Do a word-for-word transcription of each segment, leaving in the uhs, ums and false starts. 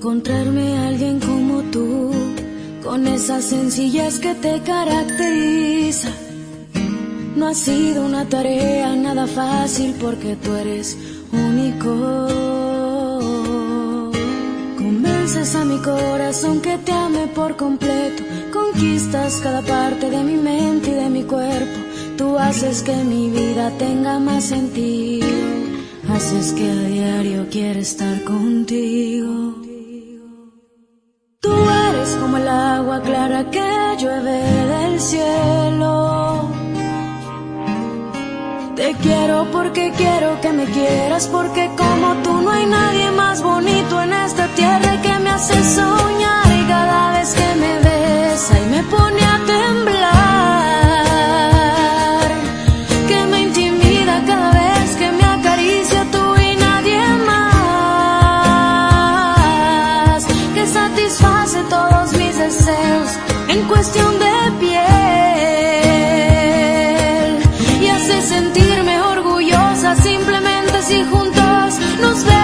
encontrarme a alguien como tú, con esa sencillez que te caracteriza. No ha sido una tarea nada fácil porque tú eres único. Convences a mi corazón que te ame por completo, conquistas cada parte de mi mente y de mi cuerpo. Tú haces que mi vida tenga más sentido, haces que a diario quiera estar contigo. Tú eres como el agua clara que llueve del cielo. Te quiero porque quiero que me quieras, porque como tú no hay nadie más bonito en esta tierra, y que me hace soñar y cada vez que me besa y me pone a temblar, que me intimida cada vez que me acaricia tú y nadie más, que satisface todos mis deseos en cuestión de piel y hace sentirme orgullosa simplemente si juntos nos ven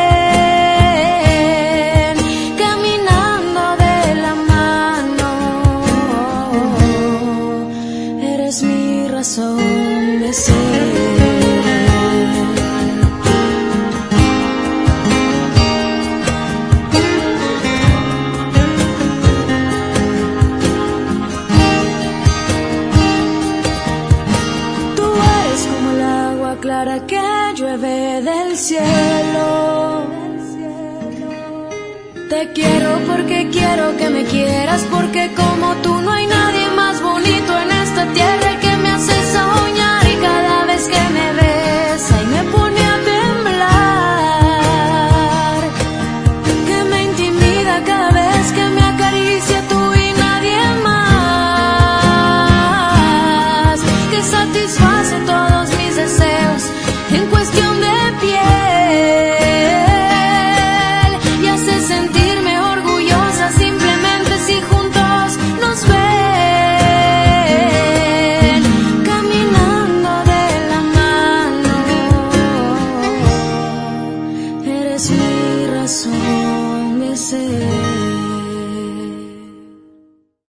caminando de la mano. Eres mi razón de ser. Clara que llueve del cielo. Te quiero porque quiero que me quieras, porque como tú no hay nadie más bonito en esta tierra.